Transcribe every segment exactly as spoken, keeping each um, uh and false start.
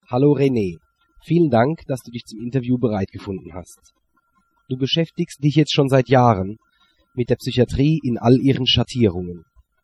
Hallo René, vielen Dank, dass du dich zum Interview bereit gefunden hast. Du beschäftigst dich jetzt schon seit Jahren mit der Psychiatrie in all ihren Schattierungen.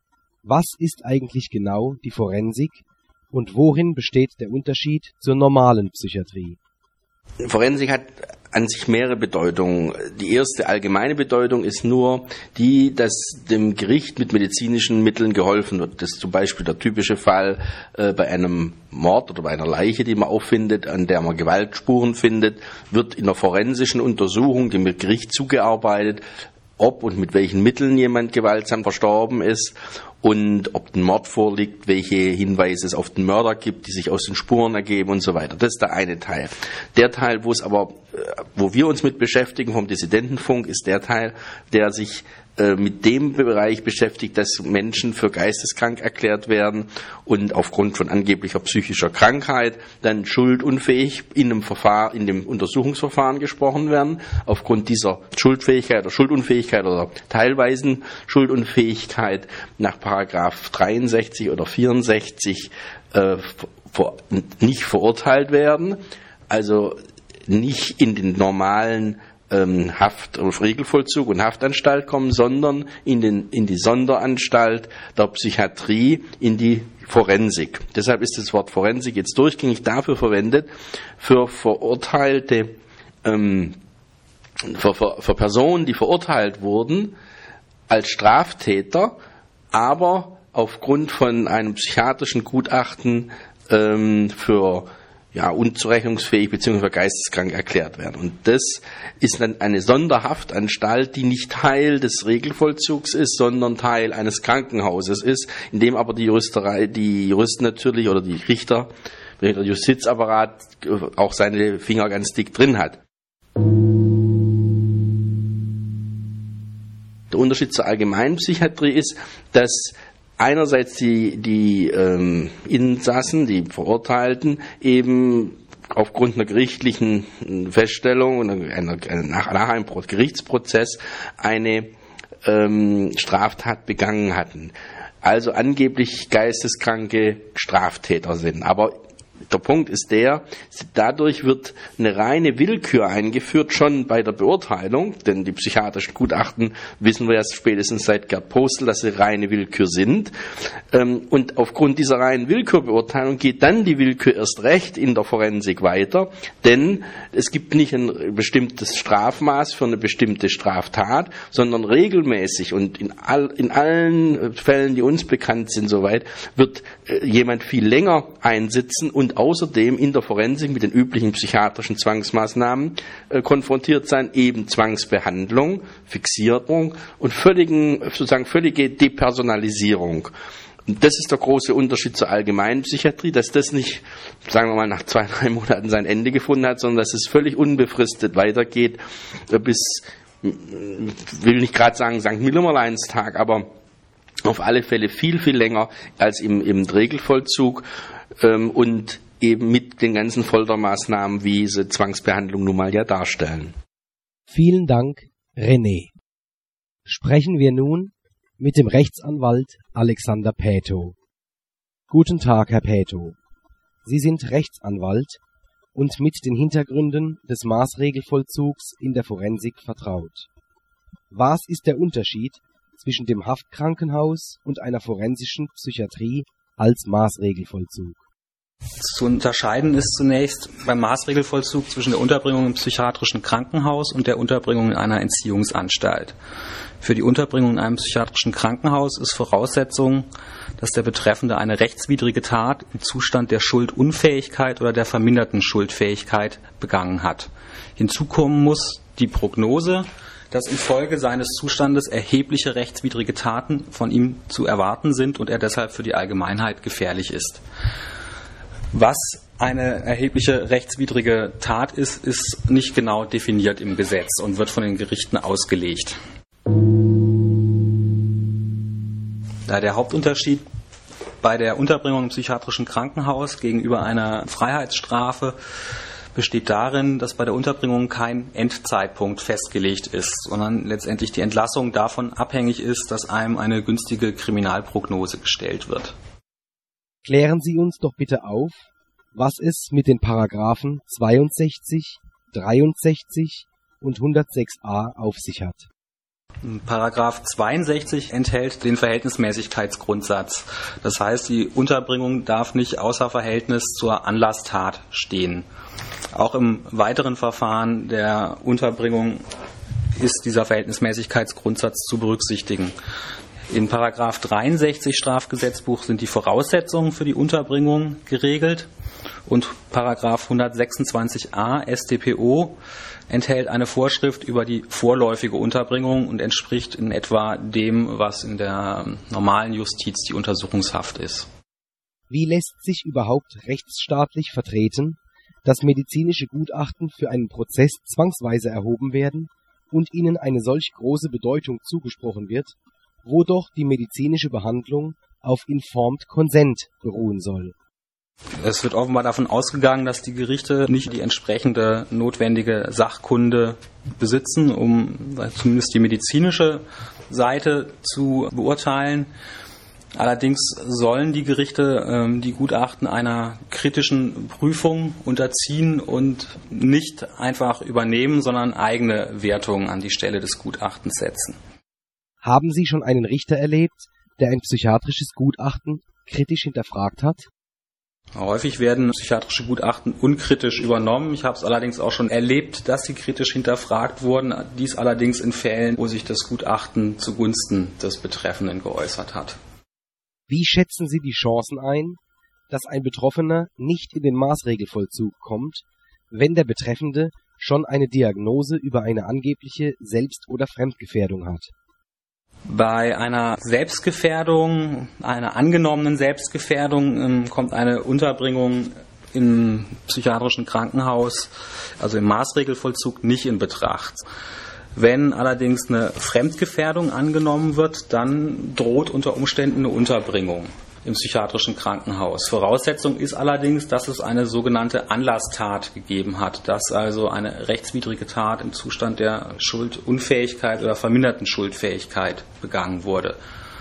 Was ist eigentlich genau die Forensik und worin besteht der Unterschied zur normalen Psychiatrie? Forensik hat an sich mehrere Bedeutungen. Die erste allgemeine Bedeutung ist nur die, dass dem Gericht mit medizinischen Mitteln geholfen wird. Das ist zum Beispiel der typische Fall äh, bei einem Mord oder bei einer Leiche, die man auffindet, an der man Gewaltspuren findet, wird in der forensischen Untersuchung dem Gericht zugearbeitet, ob und mit welchen Mitteln jemand gewaltsam verstorben ist und ob ein Mord vorliegt, welche Hinweise es auf den Mörder gibt, die sich aus den Spuren ergeben und so weiter. Das ist der eine Teil. Der Teil, wo es aber, wo wir uns mit beschäftigen vom Dissidentenfunk, ist der Teil, der sich äh, mit dem Bereich beschäftigt, dass Menschen für geisteskrank erklärt werden und aufgrund von angeblicher psychischer Krankheit dann schuldunfähig in einem Verfahren, in dem Untersuchungsverfahren gesprochen werden. Aufgrund dieser Schuldfähigkeit oder Schuldunfähigkeit oder teilweisen Schuldunfähigkeit nach Paragraph dreiundsechzig oder vierundsechzig äh, vor, nicht verurteilt werden, also nicht in den normalen ähm, Haft- und Regelvollzug und Haftanstalt kommen, sondern in, den, in die Sonderanstalt der Psychiatrie, in die Forensik. Deshalb ist das Wort Forensik jetzt durchgängig dafür verwendet, für Verurteilte, ähm, für, für, für Personen, die verurteilt wurden als Straftäter, aber aufgrund von einem psychiatrischen Gutachten ähm, für ja, unzurechnungsfähig bzw. geisteskrank erklärt werden. Und das ist dann eine Sonderhaftanstalt, die nicht Teil des Regelvollzugs ist, sondern Teil eines Krankenhauses ist, in dem aber die Juristerei, die Juristen natürlich oder die Richter, der Justizapparat auch seine Finger ganz dick drin hat. Der Unterschied zur Allgemeinpsychiatrie ist, dass einerseits die, die ähm, Insassen, die Verurteilten, eben aufgrund einer gerichtlichen Feststellung und einer, einer, nach, nach einem Gerichtsprozess eine ähm, Straftat begangen hatten. Also angeblich geisteskranke Straftäter sind. Aber der Punkt ist der, dadurch wird eine reine Willkür eingeführt, schon bei der Beurteilung, denn die psychiatrischen Gutachten wissen wir ja spätestens seit Gerd Postel, dass sie reine Willkür sind. Und aufgrund dieser reinen Willkürbeurteilung geht dann die Willkür erst recht in der Forensik weiter, denn es gibt nicht ein bestimmtes Strafmaß für eine bestimmte Straftat, sondern regelmäßig und in, all, in allen Fällen, die uns bekannt sind, soweit, wird jemand viel länger einsitzen und außerdem in der Forensik mit den üblichen psychiatrischen Zwangsmaßnahmen äh, konfrontiert sein, eben Zwangsbehandlung, Fixierung und völligen, sozusagen völlige Depersonalisierung. Und das ist der große Unterschied zur allgemeinen Psychiatrie, dass das nicht, sagen wir mal, nach zwei, drei Monaten sein Ende gefunden hat, sondern dass es völlig unbefristet weitergeht äh, bis, will nicht gerade sagen Sankt Nimmerleinstag, aber auf alle Fälle viel, viel länger als im, im Regelvollzug ähm, und eben mit den ganzen Foltermaßnahmen, wie sie Zwangsbehandlung nun mal ja darstellen. Vielen Dank, René. Sprechen wir nun mit dem Rechtsanwalt Alexander Pätow. Guten Tag, Herr Pätow. Sie sind Rechtsanwalt und mit den Hintergründen des Maßregelvollzugs in der Forensik vertraut. Was ist der Unterschied zwischen dem Haftkrankenhaus und einer forensischen Psychiatrie als Maßregelvollzug? Zu unterscheiden ist zunächst beim Maßregelvollzug zwischen der Unterbringung im psychiatrischen Krankenhaus und der Unterbringung in einer Entziehungsanstalt. Für die Unterbringung in einem psychiatrischen Krankenhaus ist Voraussetzung, dass der Betreffende eine rechtswidrige Tat im Zustand der Schuldunfähigkeit oder der verminderten Schuldfähigkeit begangen hat. Hinzu kommen muss die Prognose, dass infolge seines Zustandes erhebliche rechtswidrige Taten von ihm zu erwarten sind und er deshalb für die Allgemeinheit gefährlich ist. Was eine erhebliche rechtswidrige Tat ist, ist nicht genau definiert im Gesetz und wird von den Gerichten ausgelegt. Der Hauptunterschied bei der Unterbringung im psychiatrischen Krankenhaus gegenüber einer Freiheitsstrafe besteht darin, dass bei der Unterbringung kein Endzeitpunkt festgelegt ist, sondern letztendlich die Entlassung davon abhängig ist, dass einem eine günstige Kriminalprognose gestellt wird. Klären Sie uns doch bitte auf, was es mit den Paragraphen zweiundsechzig, dreiundsechzig und hundertsechs a auf sich hat. Paragraph zweiundsechzig enthält den Verhältnismäßigkeitsgrundsatz. Das heißt, die Unterbringung darf nicht außer Verhältnis zur Anlasstat stehen. Auch im weiteren Verfahren der Unterbringung ist dieser Verhältnismäßigkeitsgrundsatz zu berücksichtigen. In Paragraph dreiundsechzig Strafgesetzbuch sind die Voraussetzungen für die Unterbringung geregelt und Paragraph hundertsechsundzwanzig a S t p o enthält eine Vorschrift über die vorläufige Unterbringung und entspricht in etwa dem, was in der normalen Justiz die Untersuchungshaft ist. Wie lässt sich überhaupt rechtsstaatlich vertreten, dass medizinische Gutachten für einen Prozess zwangsweise erhoben werden und ihnen eine solch große Bedeutung zugesprochen wird, wo doch die medizinische Behandlung auf informed consent beruhen soll? Es wird offenbar davon ausgegangen, dass die Gerichte nicht die entsprechende notwendige Sachkunde besitzen, um zumindest die medizinische Seite zu beurteilen. Allerdings sollen die Gerichte ähm, die Gutachten einer kritischen Prüfung unterziehen und nicht einfach übernehmen, sondern eigene Wertungen an die Stelle des Gutachtens setzen. Haben Sie schon einen Richter erlebt, der ein psychiatrisches Gutachten kritisch hinterfragt hat? Häufig werden psychiatrische Gutachten unkritisch übernommen. Ich habe es allerdings auch schon erlebt, dass sie kritisch hinterfragt wurden. Dies allerdings in Fällen, wo sich das Gutachten zugunsten des Betreffenden geäußert hat. Wie schätzen Sie die Chancen ein, dass ein Betroffener nicht in den Maßregelvollzug kommt, wenn der Betreffende schon eine Diagnose über eine angebliche Selbst- oder Fremdgefährdung hat? Bei einer Selbstgefährdung, einer angenommenen Selbstgefährdung, kommt eine Unterbringung im psychiatrischen Krankenhaus, also im Maßregelvollzug, nicht in Betracht. Wenn allerdings eine Fremdgefährdung angenommen wird, dann droht unter Umständen eine Unterbringung im psychiatrischen Krankenhaus. Voraussetzung ist allerdings, dass es eine sogenannte Anlasstat gegeben hat, dass also eine rechtswidrige Tat im Zustand der Schuldunfähigkeit oder verminderten Schuldfähigkeit begangen wurde.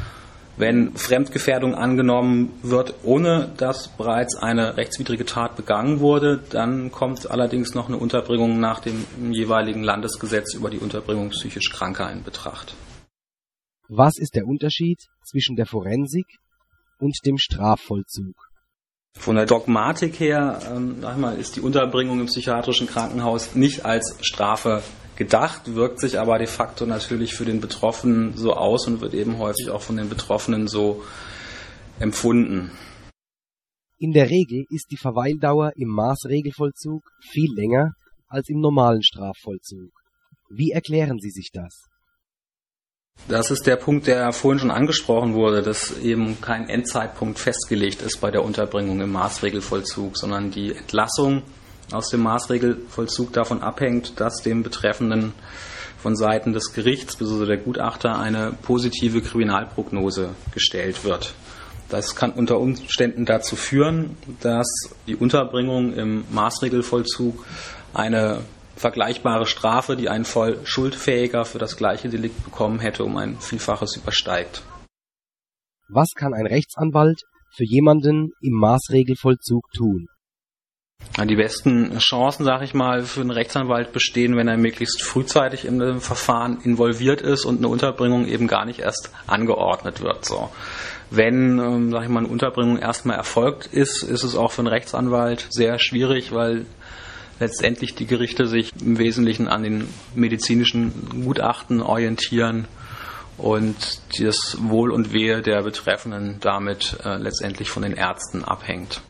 Wenn Fremdgefährdung angenommen wird, ohne dass bereits eine rechtswidrige Tat begangen wurde, dann kommt allerdings noch eine Unterbringung nach dem jeweiligen Landesgesetz über die Unterbringung psychisch Kranker in Betracht. Was ist der Unterschied zwischen der Forensik und dem Strafvollzug? Von der Dogmatik her ähm, sag ich mal, ist die Unterbringung im psychiatrischen Krankenhaus nicht als Strafe gedacht, wirkt sich aber de facto natürlich für den Betroffenen so aus und wird eben häufig auch von den Betroffenen so empfunden. In der Regel ist die Verweildauer im Maßregelvollzug viel länger als im normalen Strafvollzug. Wie erklären Sie sich das? Das ist der Punkt, der vorhin schon angesprochen wurde, dass eben kein Endzeitpunkt festgelegt ist bei der Unterbringung im Maßregelvollzug, sondern die Entlassung aus dem Maßregelvollzug davon abhängt, dass dem Betreffenden von Seiten des Gerichts bzw. der Gutachter eine positive Kriminalprognose gestellt wird. Das kann unter Umständen dazu führen, dass die Unterbringung im Maßregelvollzug eine vergleichbare Strafe, die ein voll Schuldfähiger für das gleiche Delikt bekommen hätte, um ein Vielfaches übersteigt. Was kann ein Rechtsanwalt für jemanden im Maßregelvollzug tun? Die besten Chancen, sage ich mal, für einen Rechtsanwalt bestehen, wenn er möglichst frühzeitig in dem Verfahren involviert ist und eine Unterbringung eben gar nicht erst angeordnet wird. So. Wenn, ähm, sage ich mal, eine Unterbringung erstmal erfolgt ist, ist es auch für einen Rechtsanwalt sehr schwierig, weil letztendlich die Gerichte sich im Wesentlichen an den medizinischen Gutachten orientieren und das Wohl und Wehe der Betreffenden damit äh, letztendlich von den Ärzten abhängt.